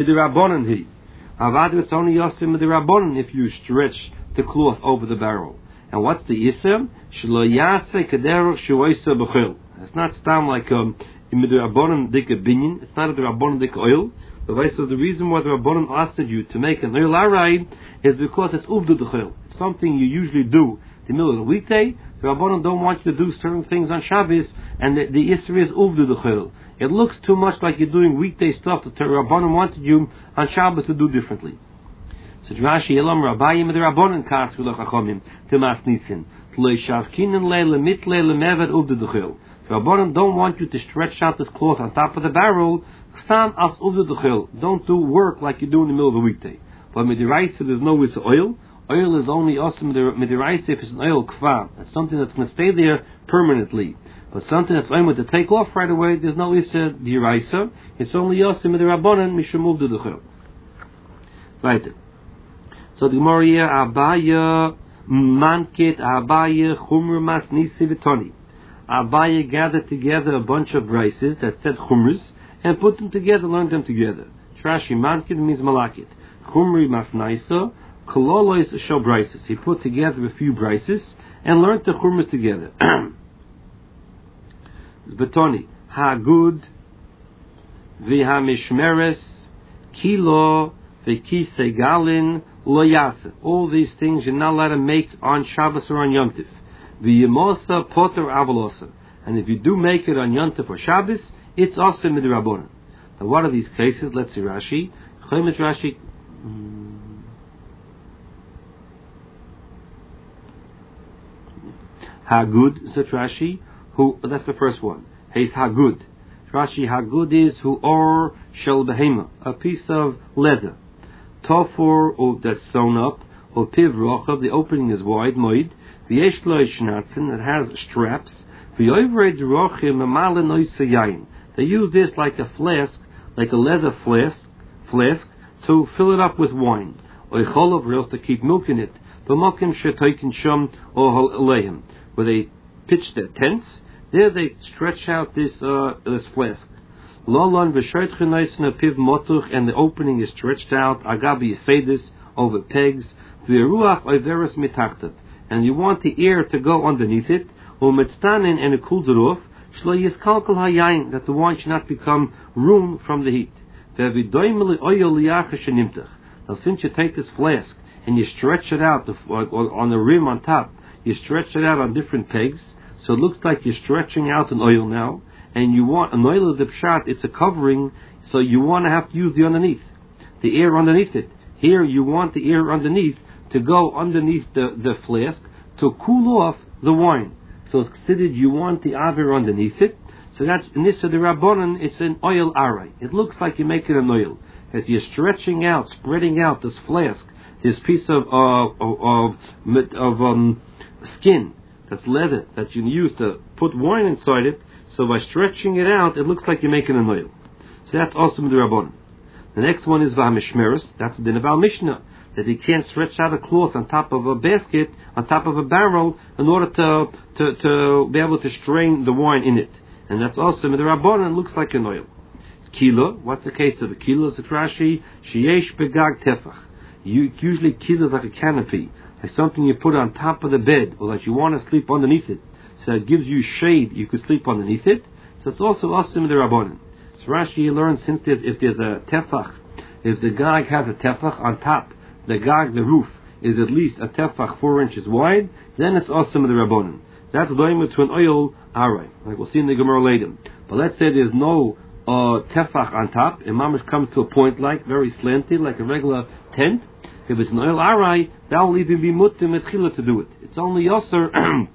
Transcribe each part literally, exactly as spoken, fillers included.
Rabbanan he. Avad is only yosim the Rabbanan if you stretch the cloth over the barrel. And what's the ism? Shlo yase kederach shuoisa b'chil. It's not stam like um in the Rabbanan dik binyan. It's not a Rabbanan dik oil. The vice of the reason why the Rabbanan asked you to make an oil arai is because it's uvdu d'chil. It's something you usually do in the middle of the weekday. The Rabbanan don't want you to do certain things on Shabbos, and the, the isra is uvdu d'chil. It looks too much like you're doing weekday stuff that the Rabbanan wanted you on Shabbos to do differently. So Rashi Elam Rabbayim the Rabbanan kas v'lachachomim timas nisin t'lo shavkinen leile mit leile mevad uvdu d'chil. The Rabbanan don't want you to stretch out this cloth on top of the barrel. Stam as uvdu d'chil. Don't do work like you do in the middle of the weekday. But midiraisa there's no with oil. Oil is only awesome midiraisa if it's an oil kva. It's something that's going to stay there permanently. But something that's only to take off right away, there's no issa diraisa. It's only awesome midirabbanan mishum uvdu d'chil. Right. So the Gemara here, Abaya mankit Abaya chumr mas nisi v'toni. Abaya gathered together a bunch of rices that said chumras and put them together, learned them together. Trashi mankit means malakit. Chumri mas naisa, kololois shel brises. He put together a few brises and learned the chumras together. V'toni hagud v'hamishmeres kilo v'kisei galin lo yasa. All these things you're not allowed to make on Shabbos or on Yom Tov. V'yemosa poter avalosa. And if you do make it on Yom Tov or Shabbos, it's also midrabanan. Now what are these cases? Let's see Rashi. Chaymet Rashi. Hagud, such Rashi. Who? That's the first one. He's hagud. Rashi hagud is who or shel behema, a piece of leather. Tofor, or that's sewn up, or piv rochav, the opening is wide, moid. V'yesh lo shnatzen, it has straps. V'yoivred rochim mamale noisa yain. They use this like a flask, like a leather flask, flask, to fill it up with wine. Oicholov, or else to keep milk in it. V'mokim shetoikin shum or halehim, where they pitch their tents. There they stretch out this uh, this flask. Lolon v'shoit chenoisen piv motuch, and the opening is stretched out. Agabi yisedis, over pegs. V'ruach oiveres mitachtav, and you want the air to go underneath it. U'mitztanin, and it cools it off. Shlo yiskalkal hayayin, that the wine should not become room from the heat. V'vidoimeli oyol liyacha shenimtach. Now since you take this flask and you stretch it out the, on the rim on top, you stretch it out on different pegs, so it looks like you're stretching out an oil now, and you want, an oil is the pshat, it's a covering, so you want to have to use the underneath, the air underneath it. Here you want the air underneath to go underneath the, the flask to cool off the wine. So it's considered you want the aver underneath it. So that's, in this of the Rabbanan, it's an oil aray. It looks like you're making an oil. As you're stretching out, spreading out this flask, this piece of, uh, of, of, of um, skin, that's leather, that you use to put wine inside it, so by stretching it out, it looks like you're making an oil. So that's also the Rabbanan. The next one is V'hamishmeres, that's the din of our Mishnah, that you can't stretch out a cloth on top of a basket, on top of a barrel, in order to to, to be able to strain the wine in it. And that's also the Rabbanan, looks like an oil. Kilo, what's the case of a kilo? It's a Rashi, sheyesh begag tefach. Usually kilo is like a canopy, like something you put on top of the bed, or that you want to sleep underneath it. So it gives you shade, you could sleep underneath it. So it's also asim the Rabbanan. So Rashi learns, since there's, if there's a tefach, if the gag has a tefach on top, the gag, the roof, is at least a tefach four inches wide, then it's asim the Rabbanan. That's going to an oil aray, like we'll see in the Gemara later. But let's say there's no uh, tefach on top, and mamash comes to a point like, very slanted, like a regular tent. If it's an oil aray, that will even be mutim etchila to do it. It's only yosser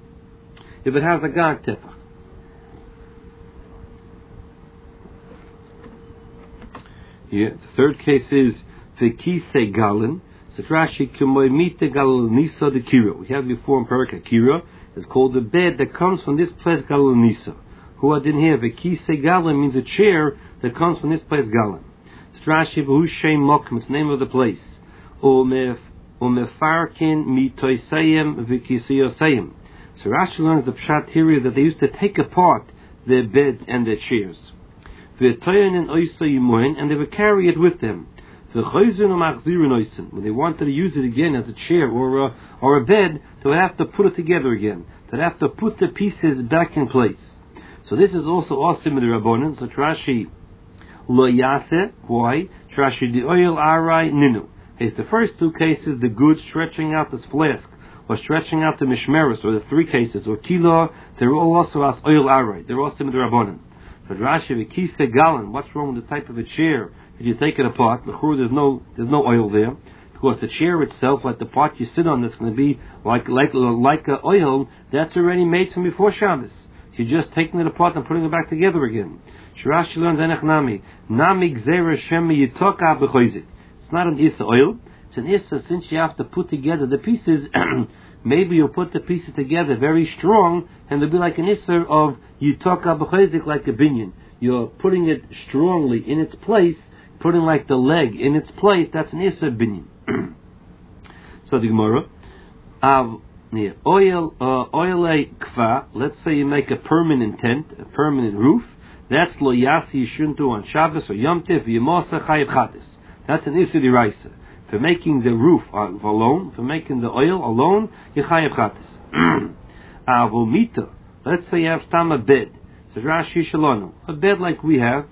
if it has a gag tefach. Yeah, the third case is v'kisei galin. So Rashi k'moy mite galil nisa de kira. We have before in Perek Akira. It's called the bed that comes from this place galil nisa. Who I didn't hear. V'kisei galin means a chair that comes from this place galin. So Rashi v'hu shem mokum. It's the name of the place. Umefarkin mitoisayim v'kisiyosayim. So Rashi learns the pshat here that they used to take apart their beds and their chairs. And they would carry it with them. When they wanted to use it again as a chair or a, or a bed, they would have to put it together again. They'd have to put the pieces back in place. So this is also awesome in the Rabbanan. So Rashi lo yase. Why? Rashi the oil arai ninu. It's the first two cases, the good stretching out this flask, or stretching out the mishmeres, or the three cases, or kilo, they're all also as oil arai. They're also in the Rabbanan. But Rashi the kise gallon. What's wrong with the type of a chair? If you take it apart, there's no there's no oil there, because the chair itself, like the part you sit on, that's going to be like like like a oil. That's already made from before Shabbos. You're just taking it apart and putting it back together again. Shirashi learns enechnami nami gzera shemi yitoka b'choizik. It's not an issa oil. It's an issa since you have to put together the pieces. Maybe you'll put the pieces together very strong, and they'll be like an issa of yitoka b'choizik, like a binyan. You're putting it strongly in its place. Putting like the leg in its place, that's an Issa binyan. So the Gemara, uh, yeah, oil, uh, oil kfa. Let's say you make a permanent tent, a permanent roof. That's lo yasi. You shouldn't do on Shabbos or Yom Tov. Yimosa chayiv chatis. That's an Issa diraisa. For making the roof alone, for making the oil alone, you chayiv chatis. Avomita. Let's say you have tam a bed. So Rashi shalonu, a bed like we have.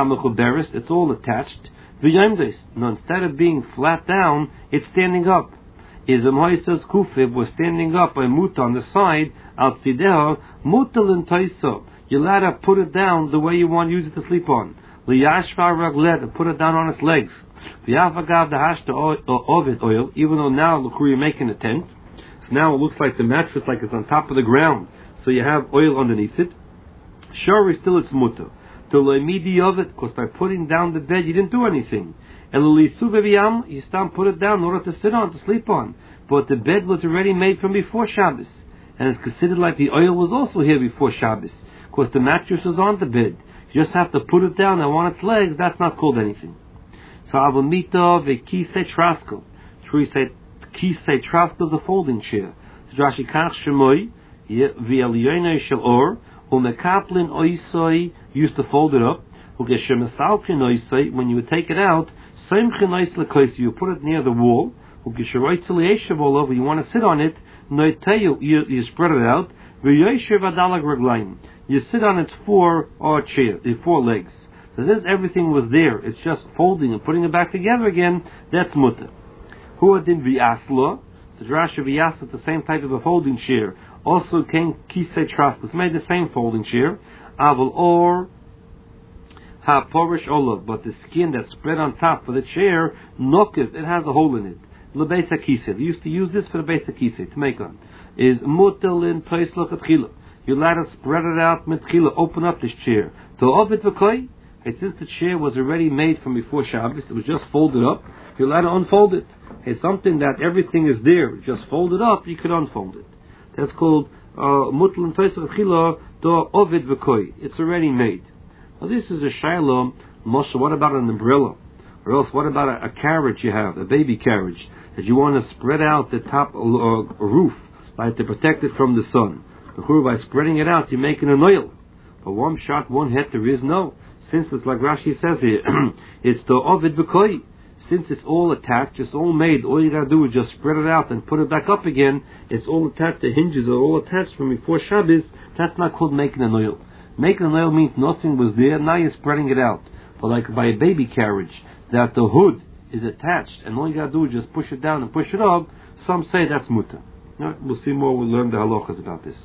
It's all attached. Now, instead of being flat down, it's standing up. Is a moises kufib was standing up by muta on the side, al tzideh, mutal and taiso. You let her put it down the way you want to use it to sleep on. Liyashva raglet, and put it down on its legs. V'yafagav the hashta ovid oil, even though now look where you're making a tent. So now it looks like the mattress like it's on top of the ground. So you have oil underneath it. Sure, still it's muta. To loimidi of it, because by putting down the bed you didn't do anything. Elulisu beviyam, you still put it down in order to sit on, to sleep on. But the bed was already made from before Shabbos, and it's considered like the oil was also here before Shabbos, because the mattress was on the bed. You just have to put it down and on its legs. That's not called anything. So avomita vekise trasko. True, say kise trasko is a folding chair. So Rashi kach shemoi v'eliyonei shel or. Umekaplin oisoi used to fold it up. Ugeshemesalkin oisoi, when you would take it out, seimchin oislekois, you put it near the wall. Ugesheroitzelieshavolov, you want to sit on it. Noiteyu, you you spread it out. V'yoishev adalag raglaim, you sit on its four or chair, the four legs. So since everything was there, it's just folding and putting it back together again. That's mutter. Who did v'asla? So Rashi v'asla, the same type of a folding chair. Also came kisei traskus, made the same folding chair. Aval or ha porish olav, but the skin that's spread on top for the chair, nokiv, it has a hole in it. Lebesa kisei. They used to use this for the basic kisei to make on. Is mutel in toislach atchila. You let it spread it out mitchila, open up this chair. To ovid v'koi, since the chair was already made from before Shabbos, it was just folded up. You let it unfold it. It's something that everything is there, just fold it up, you could unfold it. That's called mutal and toisach chila do ovid v'koi. It's already made. Now this is a shaila. Moshe, what about an umbrella? Or else, what about a, a carriage you have, a baby carriage, that you want to spread out the top uh, roof, like to protect it from the sun? By spreading it out, you're making an oil. But one shot, one hit, there is no. Since it's like Rashi says here, it's the ovid v'koi. Since it's all attached, it's all made, all you gotta do is just spread it out and put it back up again. It's all attached, the hinges are all attached from before Shabbos. That's not called making an oil. Making an oil means nothing was there, now you're spreading it out. But like by a baby carriage, that the hood is attached, and all you gotta do is just push it down and push it up, some say that's mutter. No, we'll see more, we'll learn the halachas about this.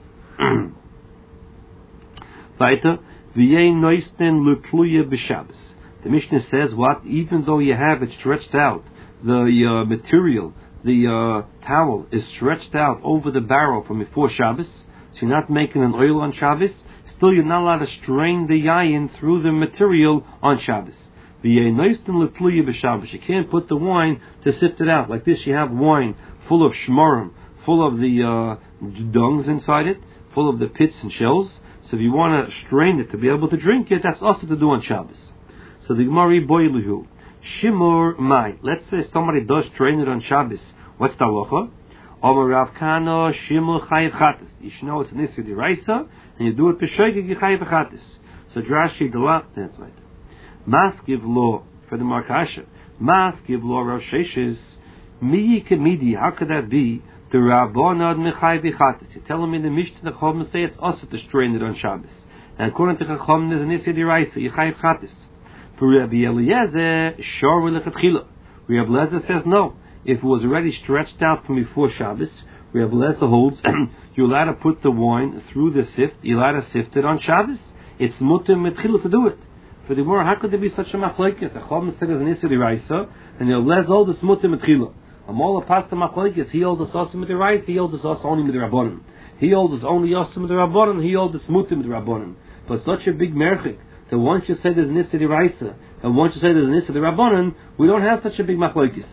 Weiter, v'yein noisten l'tluya b'Shabbos. The Mishnah says what? Even though you have it stretched out, the uh, material, the uh, towel is stretched out over the barrel from before Shabbos, so you're not making an oil on Shabbos, still you're not allowed to strain the yayin through the material on Shabbos. You can't put the wine to sift it out. Like this, you have wine full of shmarim, full of the uh, dungs inside it, full of the pits and shells. So if you want to strain it to be able to drink it, that's also to do on Shabbos. So the Gemara boiluhu shimur mai. Let's say somebody does strain it on Shabbos. What's the halacha? Omer Rav Kana shimur chayiv chatas. You should know it's an issue deraisa, and you do it b'shoigig chayiv chatas. So Rashi the lot. That's right. Maskiv lo For the Markasha. Mas give law Rav Sheshes. Mi Kemidi, how could that be? The Rabbanad Mechai Bichatis. You're telling me the Mishnah the Chacham say it's also to strain it on Shabbos. And according to Chacham, there's an Issa D'Raisa, Yechai Chatis. For Rabbi Eliezer, Shor L'Chatchila. Rabbi Eliezer says no. If it was already stretched out from before Shabbos, Rabbi Eliezer holds you're allowed to put the wine through the sift, you're allowed to sift it on Shabbos. It's mutter mitchila to do it. For the more, how could there be such a machlokes? The Chacham said there's an Issa D'Raisa, and Rabbi Eliezer holds it's mutter mitchila. Amal pasta machlokes, he holds it's also D'Raisa, he holds it's also only Midrabanan. He holds it's only also Midrabanan, he holds it's mutter Midrabanan. But such a big merchik, that once you say there's an Issa D'Raisa, and once you say there's an Issa D'Rabbanan, we don't have such a big machlokes.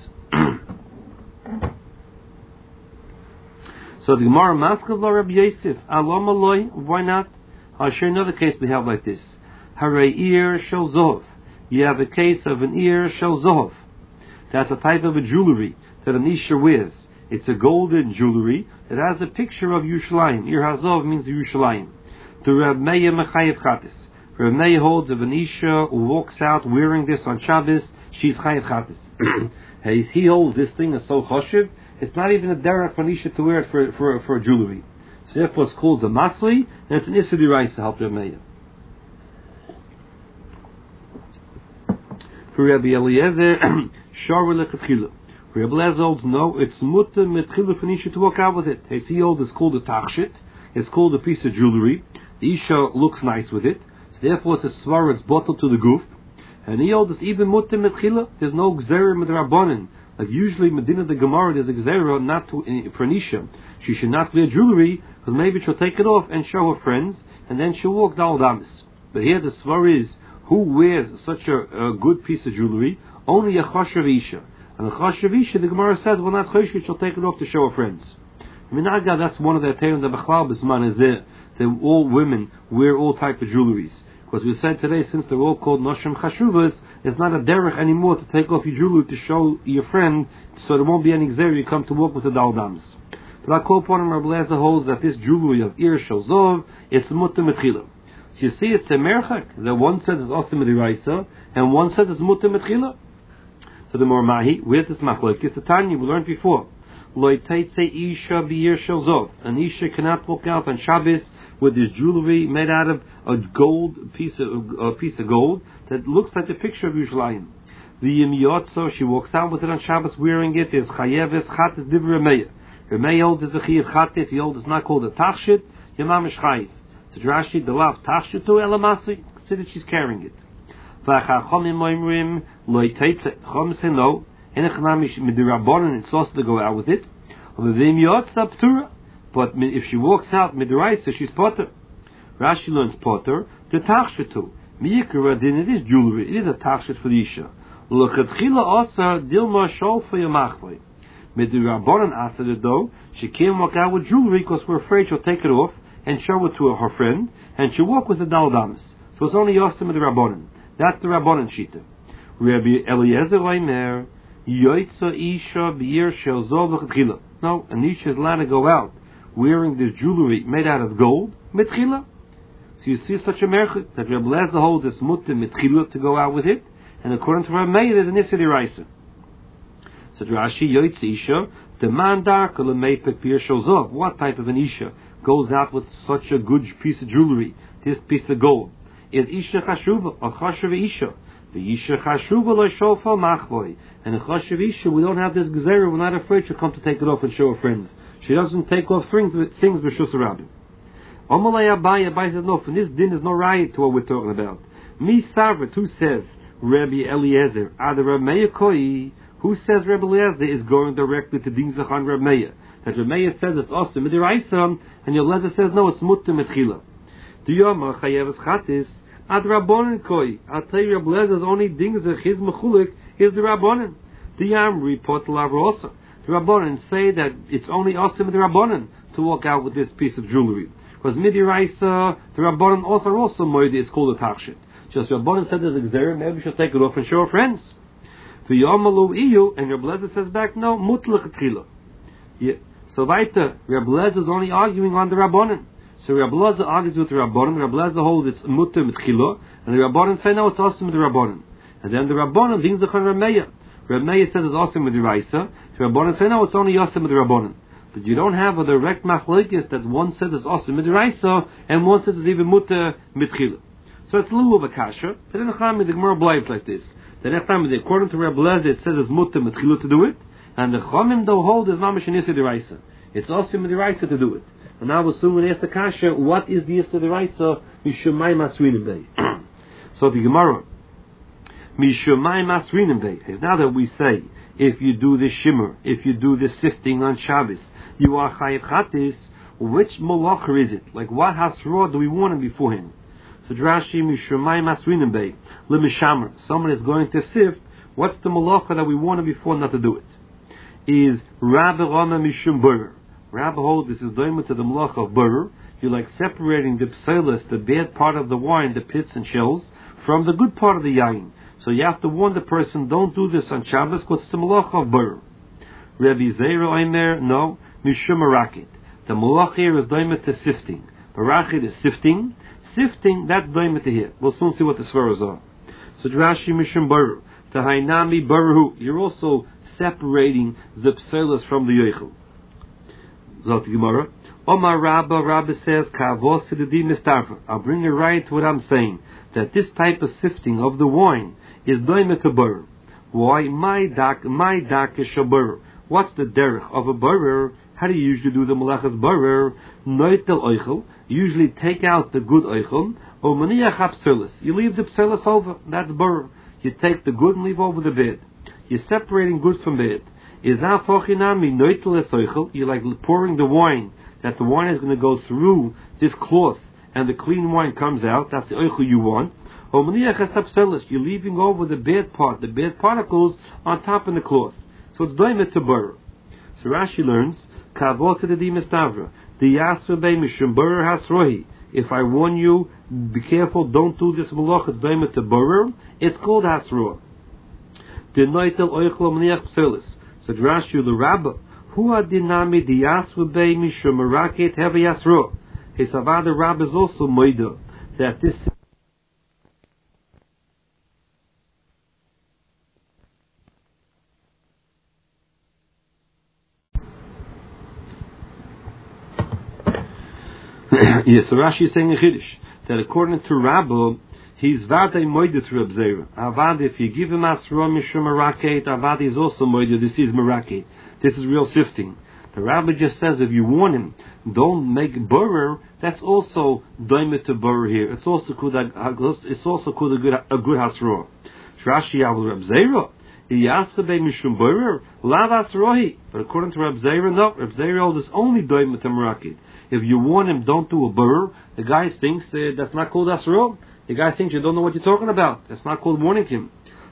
So the Gemara Maskav la Rabbi Yosef, Alam Aloi, why not? I'll show you another case we have like this. Hare ear shel zohov. You have a case of an ear shel zohov. That's a type of a jewelry that an Isha wears. It's a golden jewelry that has a picture of Yerushalayim. Ir hazov means Yerushalayim. The Reb Meir Mechayev Chatis. Reb Meir holds of an Isha who walks out wearing this on Shabbos, she's Chayev Chatis. He holds this thing as so choshev. It's not even a derech for an Isha to wear it for for for jewelry. So therefore, it's called a masli, and it's an Issa D'Raisa to help Reb Meir. For Rabbi Eliezer, Shor L'Chatchila. For Rabbi Eliezer holds no, it's mutter mitchila for an Isha to walk out with it. He holds it's called a tachshit. It's called a piece of jewelry. The Isha looks nice with it. So therefore, it's a svar. It's bottled to the goof. And he holds it's even mutter mitchila. There's no gzerim midrabanan. Like usually, Medina the Gemara, there's a gzera not to for an Isha. She should not wear jewelry because maybe she'll take it off and show her friends, and then she'll walk dal damis. But here the svar is who wears such a, a good piece of jewelry? Only a choshev Isha. And a choshev Isha, the Gemara says, well, not choshev, she'll take it off to show her friends. Minaga, that's one of the terms the Bechlal Bisman is there. That all women wear all type of jewelries. Because we said today, since they're all called Noshim Chashuvas, it's not a derech anymore to take off your jewelry to show your friend, so there won't be any gzer, you come to walk with the daldams. But I call upon him, Rabbi Eliezer holds that this jewelry of Ir Shozov, it's mutter mitchila. So you see, it's a merchak. The one says it's also D'Raisa, and one says it's mutter mitchila. So the more mahi, where's this machlok? It's the Tanya we learned before. Loi teitze Isha b'Ir Shozov. An Isha cannot walk out on Shabbos with this jewelry made out of a gold piece of a piece of gold that looks like the picture of Yerushalayim. The Yimiyotzo, she walks out with it on Shabbos wearing it. Is chayeves chatis div Remeya. Remeya holds is a chayev chatis. He holds it's not called a tachshit. Yamam is chayev. So Rashi the lav tachshit to elamasi. Consider she's carrying it. V'achachomim moimrim loy teitze. Chom say no. Enechnamish midirabonin. It's supposed to go out with it. The Yimiyotzo ptura. But if she walks out midraisa, she's potter. Rashi learns potter the tachshitu. Miyikra din it is jewelry. It is a tachshit for the Isha. L'chatchila asa dilma shol for your machvay. Midrabanan asa though she can't walk out with jewelry because we're afraid she'll take it off and show it to her friend, and she'll walk with the daldamis. So it's only asa midrabanan. That's the rabbanan shita. Rabbi Eliezer Leimer yoitza Isha b'ir shel zov l'chatchila. No, an Isha is allowed to go out wearing this jewelry made out of gold, mitchila. So you see such a merchit that Rabbi Eliezer holds this mutter mitchila to go out with it, and according to Rabbi Meir, there's an Issa D'Raisa. So Rashi yoitz Isha, the man darka lemeipek pir shozov. What type of an Isha goes out with such a good piece of jewelry, this piece of gold? Is Isha chashuva, a chashuv Isha. The Isha chashuva lo shofal machvoy. And a chashuv Isha, we don't have this gezerah, we're not afraid she'll come to take it off and show her friends. She doesn't take off things with things b'shus rabbi. Omalei Abai, Abai said no. From this din is no riot to what we're talking about. Mi Sarvet, who says Rabbi Eliezer? Ad Rabbi Meir Koi, who says Rabbi Eliezer is going directly to Din Zachan Rabbi Meir? That Rabbi Meir says it's also midiraisa, and Eliezer says no, it's mutter mitchila. Do Yoma Chayev Chatis Ad Rabbanan Koi? I'll tell you, Rabbi Eliezer is only Din Zachis Mechulik is the Rabbanan. The Yamri Pot Lavrosa. The Rabbanan say that it's only also with the Rabbanan to walk out with this piece of jewelry. Because midiraisa, the Rabbanan also also moide is called a tachshit. Just Rabbanan said there's a gzera, maybe she'll take it off and show her friends. The Yamalu iyu, and Rabbi Eliezer says back, no, mutlach tchila. Yeah. So weiter, Rabbi Eliezer is only arguing on the Rabbanan. So Rabbi Eliezer argues with the Rabbanan, Rabbi Eliezer holds it's mutter mit chila, and the Rabbanan say no, it's also with the Rabbanan. And then the Rabbanan, things are Rameya. Rameya says it's awesome with the Raisa. The Rabbanan say no, it's only awesome with the Rabbanan. But you don't have a direct machlokes that one says it's awesome with the Raisa and one says it's even mutter mitchila. So it's a little of a kasha. But in the Chami, the Gemara belies like this. The next time, according to Rabbi Lezer, it says it's mutter mitchila to do it, and the Chomim don't hold is mamash nisa the Raisa. It's awesome with the Raisa to do it. And now we'll soon ask the kasha, what is the Yisra the Raisa? Mishumay masrinim bey. So the Gemara, Mishumay masrinim bey, is now that we say, if you do the shimmer, if you do the sifting on Shabbos, you are chayiv chatis. Which malacha is it? Like what hasra do we want him before him? So Drashi Mishumay masrinim bey, lemishamer. Someone is going to sift. What's the malacha that we want him before not to do it? Is Rabbi Rama Mishum Burr. Rabbi holds this is doimah to the malacha of Burr. You're like separating the pselis, the bad part of the wine, the pits and shells, from the good part of the yain. So you have to warn the person, don't do this on Shabbos, because it's the malacha of Burr. Rabbi Zera Omer, no, Mishum Marakit. The malacha here is doimah to sifting. Marakit is sifting. Sifting, that's doimah to here. We'll soon see what the svaras are. So Drashi Mishum Burr. To Hainami Burru. You're also separating the pselis from the yoichel. Zot Gemara. Omar Rabba, Rabba says, Kavos Sidadi Mistafa. I'll bring it right to what I'm saying. That this type of sifting of the wine is doimah to burr. Why? My dak, my dak is shaburr. What's the derech of a burr? How do you usually do the malachas burr? Noitel oichel. Usually take out the good oichel. Or maniach pselis. You leave the pselis over. That's burr. You take the good and leave over the bad. You're separating good from bad. Is now fochinami noitel es oichel. You're like pouring the wine. That the wine is going to go through this cloth and the clean wine comes out. That's the oichel you want. Or maniach pselis. You're leaving over the bad part, the bad particles on top of the cloth. So it's doimah to burr. So Rashi learns, Kavos Sidadi Mistavra. The Yasubay Mishum Burr Hasrohi. If I warn you, be careful, don't do this malach, it's doimah to burr. It's called Hasroh. The Noitel Oichel Maniach Pselis. So Rashi the Rabba. Who are dinami the Yasubay Mishum Maraket have a Yasroh? His Avada Rabba is also Moida. That this yes, so Rashi is saying in Chiddush that according to Rabba, he's Vadei Moide to Reb Zera. Avad, if you give him Asra Mishum Maraket, Avad is also Moide. This is Maraket. This is real sifting. The Rabbi just says if you warn him, don't make burr. That's also doimah to burr here. It's also called a, it's also called a good a good hasra. Rashi Avul Reb Zera. Yasabei Mishum burr lav asrohi. But according to Reb Zera, no. Reb Zera is only doimah to Maraket. If you warn him, don't do a burr, the guy thinks uh, that's not called asro. The guy thinks you don't know what you're talking about. That's not called warning him.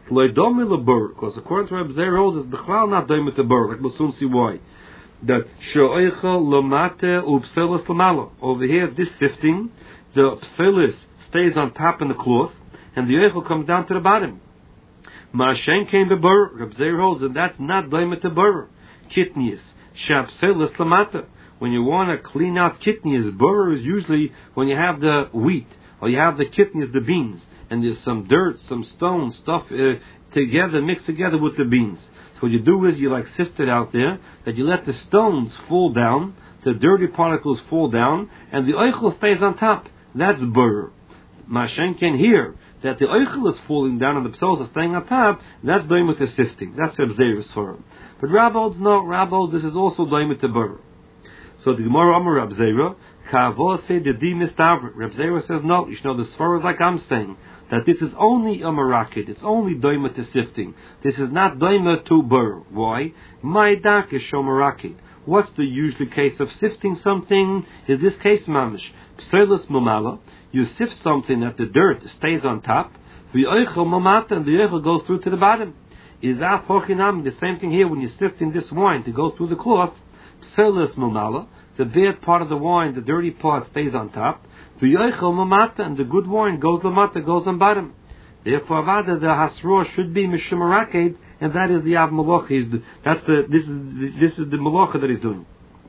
Because according to Reb Zera, it's b'chlal not doimah to burr. Like we'll soon see why. That she'oichel lomate u'pselis lamalo. Over here, this sifting, the pselis stays on top in the cloth, and the oichel comes down to the bottom. Ma'ashen came to burr. Reb Zera holds, and that's not doimah to burr. Kitnius she'pselis lamata. When you want to clean out kidneys, burr is usually when you have the wheat, or you have the kidneys, the beans, and there's some dirt, some stones, stuff uh, together, mixed together with the beans. So what you do is you like sift it out there, that you let the stones fall down, the dirty particles fall down, and the oichel stays on top. That's burr. Mashen can hear that the oichel is falling down and the pselos is staying on top. That's doing with the sifting. That's Reb Zera's for him. But Rabbi no, Rabbi this is also doing with the burr. So the Gemara Amar Reb Zera, Kavose the Di Mistavr. Reb Zera says no. You know the Sfar is like I'm saying that this is only a maraket. It's only doima to sifting. This is not doima to burr. Why? My dak is show maraket. What's the usual case of sifting something? Is this case mamish pselis mumala? You sift something that the dirt stays on top. The oichel mamata and the oichel goes through to the bottom. Is that hochinam the same thing here when you're sifting this wine to go through the cloth? Pselis mumala. The bad part of the wine, the dirty part, stays on top. The yoichel mamata, and the good wine goes lamata, goes on bottom. Therefore, avada the hasroh should be mishum maraket, and that is the av malacha. That's the this is the, this is the malacha that he's doing.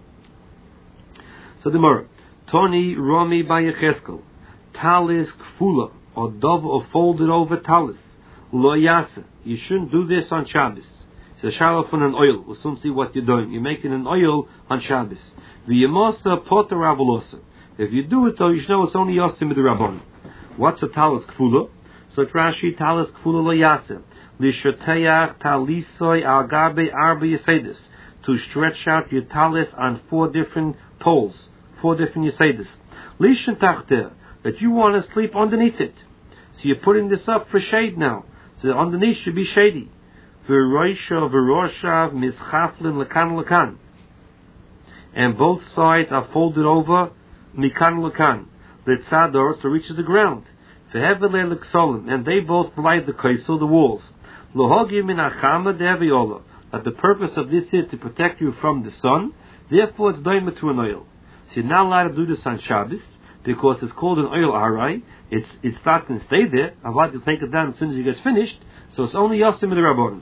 So the Gemara, Toni Romi by Yecheskel, talis kfula or dove or folded over talis, Lo yasa. You shouldn't do this on Shabbos. It's a shalaf on an oil. We'll soon see what you're doing. You're making an oil on Shabbos. V'yemosa poter avolosa. If you do it though, you should know it's only yosim with the rabbon. What's a talis kfula? So Rashi talis kfula lo yasa. Lishoteach talisoy al gabe arba yesedis. To stretch out your talis on four different poles, four different yesedis. Lishan tachter, that you want to sleep underneath it. So you're putting this up for shade now. So underneath should be shady. V'roisha v'roshav mischaflin lekan lekan. And both sides are folded over mikan lekan. Letzador, so reaches the ground. V'hevele leksolim, and they both provide the kaisel, the walls. Lohogi min achama de'aviola. That the purpose of this is to protect you from the sun. Therefore, it's doima to an oil. So you're not allowed to do this on Shabbos because it's called an oil arai. It's it's not going to stay there. Avad, you'll take it down as soon as it gets finished. So it's only yosim in the rabbanon.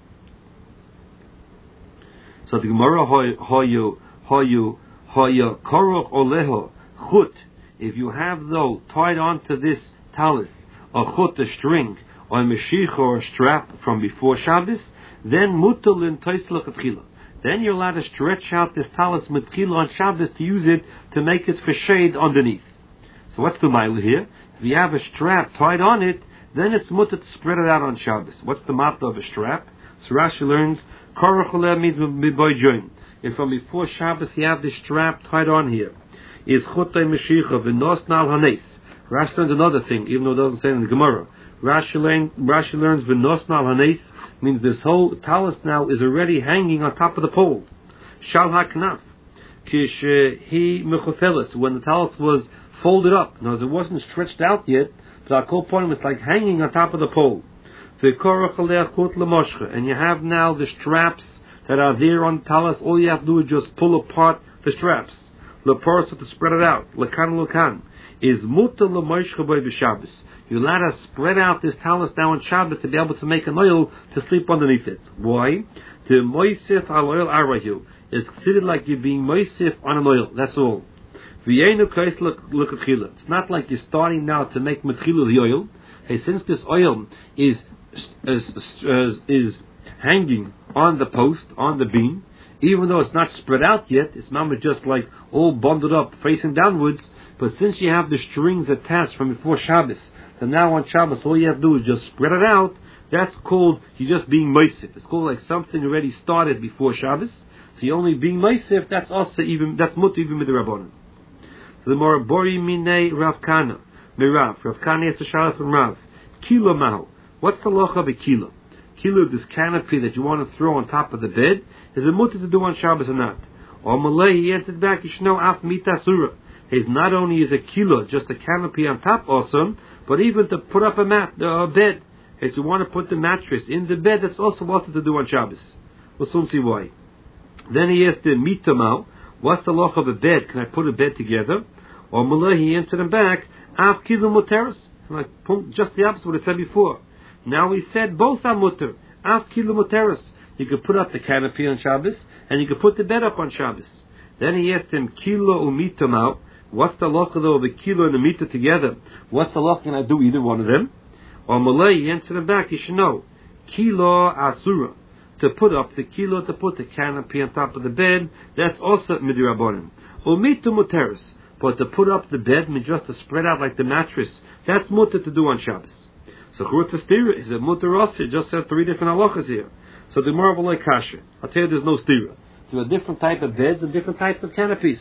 So the Gemara hoyu hoyu hoyu koroch oleho chut. If you have though tied onto this talis a chut, a string, or a meshicha or a strap from before Shabbos, then mutal in toislach atchila. Then you're allowed to stretch out this talis mitchila on Shabbos to use it to make it for shade underneath. So what's the mile here? If you have a strap tied on it, then it's mutter to spread it out on Shabbos. What's the matter of a strap? So Rashi learns, if from before Shabbos you have this strap tied on here, is chutay meshicha v'nos nal hanes. Rashi learns another thing, even though it doesn't say it in the Gemara. Rashi, learn, Rashi learns v'nos nal hanes means this whole talis now is already hanging on top of the pole. Shal haknaf kish he mechofeles, when the talis was folded up. Now, it wasn't stretched out yet, but our whole point was like hanging on top of the pole. And you have now the straps that are there on talis. All you have to do is just pull apart the straps. Leparsa, to spread it out. Lekan lekan is muta lemoishcha by b'Shabbos. You're allowed to spread out this talis now on Shabbos to be able to make an oil to sleep underneath it. Why? To moisif al oil arahu. It's considered like you're being moisif on an oil. That's all. It's not like you're starting now to make matchilu the oil. Hey, since this oil is is, is is hanging on the post, on the beam, even though it's not spread out yet, it's not just like all bundled up facing downwards. But since you have the strings attached from before Shabbos, and now on Shabbos all you have to do is just spread it out. That's called you're just being meisif. It's called like something already started before Shabbos. So you're only being meisif. That's also even that's mutter even with the rabbanon. The more bori minei Rav Kana, Mirav. Rav Kana has to shout from Rav. Kilo mahu. What's the loch of a kilo? Kilo, this canopy that you want to throw on top of the bed, is a mutter to do on Shabbos or not? Or Malay, he answered back, you should know af mita surah. His not only is a kilo, just a canopy on top also, but even to put up a mat, a uh, bed. If you want to put the mattress in the bed, that's also also to do on Shabbos. We'll soon see why. Then he asked the mita mahu. What's the loch of a bed? Can I put a bed together? Or Malay, he answered him back, af kilo muteris. Like just the opposite of what I said before. Now he said both are mutter. Af kilo muteris. You could put up the canopy on Shabbos, and you could put the bed up on Shabbos. Then he asked him, kilo umita now. What's the loch though of the kilo and the mita together? What's the loch? Can I do either one of them? Or Malay, he answered him back, you should know. Kilo asura. To put up the kilo, to put the canopy on top of the bed, that's also midirabonim. Umita muteris. But to put up the bed, means just to spread out like the mattress, that's mutter to do on Shabbos. So churutz stira is a mutter also. It just said three different halachas here. So the Gemara will like kasha. I'll tell you, there's no stira. There are different type of beds and different types of canopies.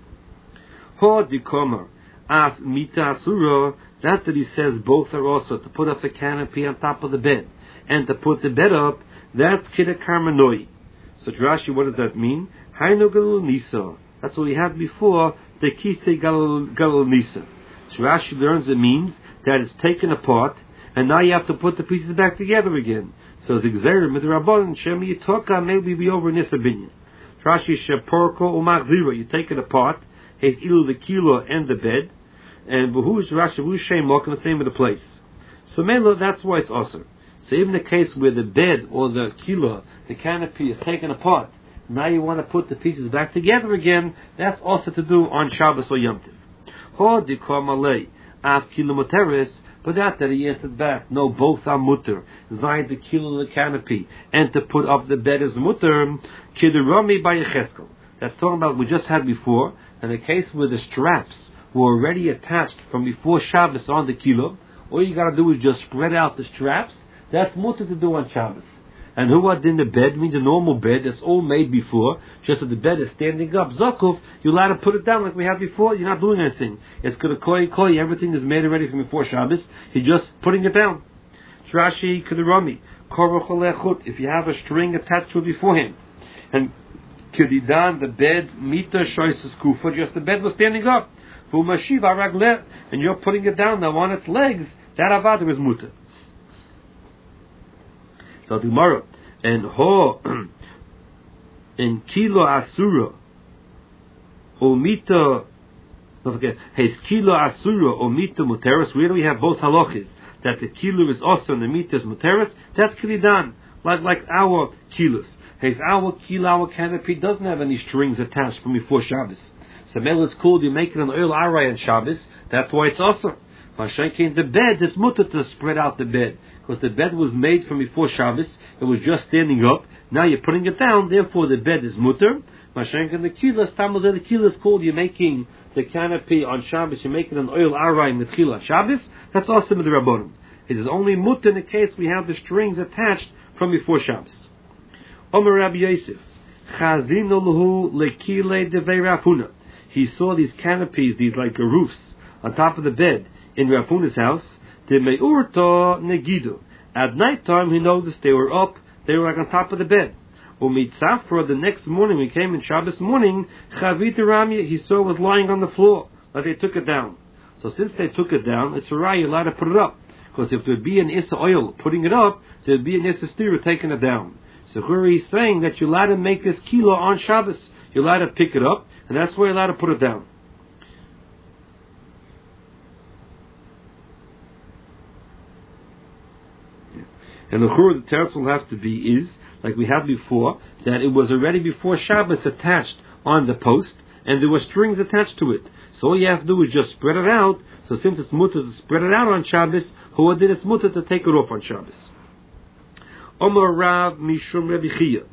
Ho dikomer af mita asura. That's what he says. Both are also to put up the canopy on top of the bed and to put the bed up. That's kida karmanoi. So Rashi, what does that mean? Hainu galul nisa. That's what we had before, the kisei galul nisa. So Rashi learns it means that it's taken apart, and now you have to put the pieces back together again. So it's exerim with the rabbanon shemi yitoka, maybe be over nisa binyan. Rashi sheporko umachzira. You take it apart. It's ilu the kilo and the bed, and who's Rashi who's shem walking the name of the place. So Mela, that's why it's awesome. So even the case where the bed or the kilo, the canopy is taken apart, now you want to put the pieces back together again, that's also to do on Shabbos or Yom Tov. Ho dikor malei af kilo muteris, But that that he answered back, no, both are mutter. Zayin to kill the canopy and to put up the bed is mutter. Kiderami by Yecheskel. That's talking about we just had before, in the case where the straps were already attached from before Shabbos on the kilo. All you got to do is just spread out the straps. That's mutter to do on Shabbos. And who had in the bed means a normal bed that's all made before, just that the bed is standing up. Zakuf, you're allowed to put it down like we had before. You're not doing anything. It's going to koi koi. Everything is made already from before Shabbos. You're just putting it down. Rashi Kedarami Korocholechut. If you have a string attached to it beforehand, and Kedidan the bed mita shoyses kufa, just the bed was standing up. Fumashiv aragle, and you're putting it down now on its legs. That avada is muta. So tomorrow, and ho in kilo asura omita, don't forget, his kilo asura omita muteris. Where do we have both halachas? That the kilo is also and the mita is muteris. That's kilidan, like like our kilos. His our kilo, our canopy doesn't have any strings attached from before Shabbos. So mel is called you make it an oil aray on Shabbos. That's why it's also. Mashenkin the bed is mutter to spread out the bed. Because the bed was made from before Shabbos, it was just standing up. Now you're putting it down, therefore the bed is mutter. Mashenka the kilas, tamazeh the kilas called you're making the canopy on Shabbos, you're making an oil aray with chila Shabbos. That's also with the rabbonim. It is only mutter in the case we have the strings attached from before Shabbos. Omer Rabbi Yosef, chazinu luhu lekile devei Rafuna. He saw these canopies, these like roofs on top of the bed in Rafuna's house. De meurta negidu. At night time, he noticed they were up. They were like on top of the bed. Umitzafra, the next morning, we came in Shabbos morning. Chavit Ramya, he saw was lying on the floor. Like they took it down. So since they took it down, it's a right, you're allowed to put it up. Because if there'd be an issa oil putting it up, there'd be an issa stira taking it down. So Churi is saying that you're allowed to make this kilo on Shabbos. You're allowed to pick it up, and that's why you're allowed to put it down. And the chur, the teretz will have to be is, like we had before, that it was already before Shabbos attached on the post, and there were strings attached to it. So all you have to do is just spread it out. So since it's mutter to spread it out on Shabbos, who did it's mutter to take it off on Shabbos? Omer Rav Mishum Rebbe Chia,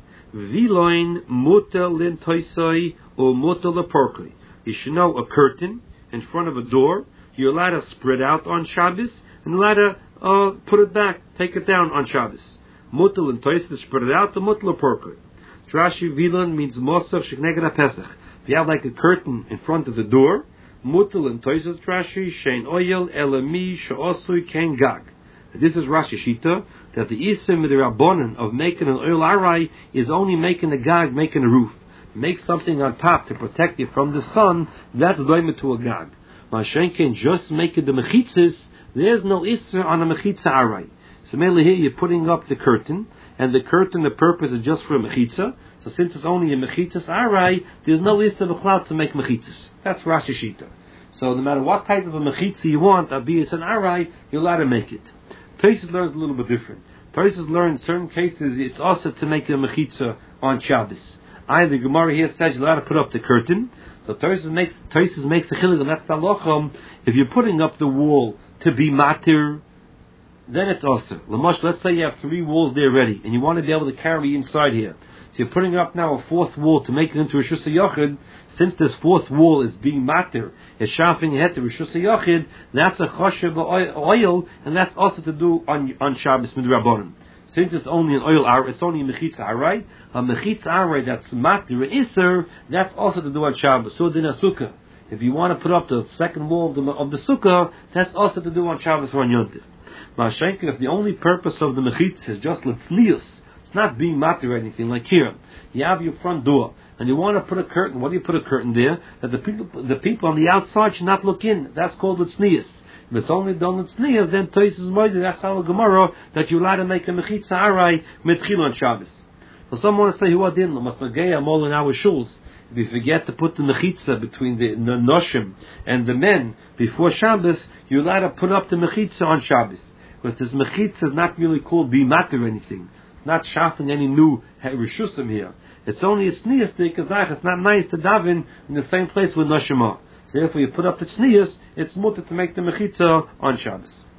Viloin mutter lintoisoi or mutter leporkli. You should know a curtain in front of a door. You're allowed to spread out on Shabbos, and allowed to Uh, put it back, take it down on Shabbos. Mutal and Toysah spread it out to mutal porker. Rashi Vilan means Mosav Shekneged Pesach. If you have like a curtain in front of the door, Mutal and Toysah Rashi Shein Oyel Elami Sheosui Ken Gag. This is Rashi Shita that the isim the rabbonin of making an oil aray is only making a gag, making a roof. Make something on top to protect you from the sun. That's doimah to a gag. Mashenken just making the mechitzis. There's no isser on a mechitza aray. So mainly here you're putting up the curtain, and the curtain, the purpose is just for a mechitza. So since it's only a mechitzas aray, there's no isser b'chlal to make mechitzas. That's Rashi Shita. So no matter what type of a mechitza you want, albeit it's an aray, you're allowed to make it. Tosfos learns a little bit different. Tosfos learns in certain cases it's also to make a mechitza on Shabbos. I, the Gemara here says you're allowed to put up the curtain. So Tosfos makes Tosfos makes a chiluk, and that's the halachah. If you're putting up the wall to be matir, then it's also. Lamosh, let's say you have three walls there ready, and you want to be able to carry inside here. So you're putting up now a fourth wall to make it into a Rishus HaYochid. Since this fourth wall is being matir, it's sharpening your head to Rishus HaYochid, that's a choshev oil, and that's also to do on on Shabbos midrabanan. Since it's only an oil ar, it's only a mechitza aray. A mechitza aray that's matir iser, that's also to do on Shabbos. So din asukah. If you want to put up the second wall of the, of the sukkah, that's also to do on Shabbos or on Yom Tov. Ma'ashenkin, if the only purpose of the mechitz is just letzlius, it's not being matir or anything like here. You have your front door, and you want to put a curtain. What do you put a curtain there? That the people, the people on the outside should not look in. That's called letzlius. If it's only done letzlius, then Tosfos moed. That's how a Gemara that you're allowed to make a mechitza aray mitchil on Shabbos. So someone want to say, who are din? Must nageya all in our shuls. If you forget to put the mechitza between the, the noshim and the men before Shabbos, you're allowed to put up the mechitza on Shabbos. Because this mechitza is not really called bimat or anything. It's not shafting any new rishusim here. It's only a tznius to ikazach. It's not nice to daven in the same place with noshim are. So therefore you put up the tznius, it's mutter to make the mechitza on Shabbos.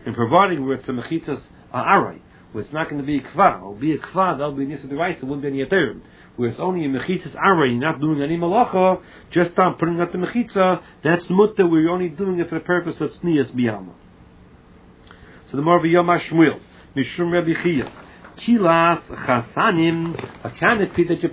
And providing where it's a mechitzas aray, where it's not going to be a kva, it'll be a kva, that'll be nisa device, it wouldn't be any aterim. Where it's only a mechitzas aray, you're not doing any malacha, just on putting out the mechitza, that's mutta, where you're only doing it for the purpose of tznias biyama. So the more of Yom HaShmuel, Mishum Rabbi Chia, Kilas Chasanim, a canopy that you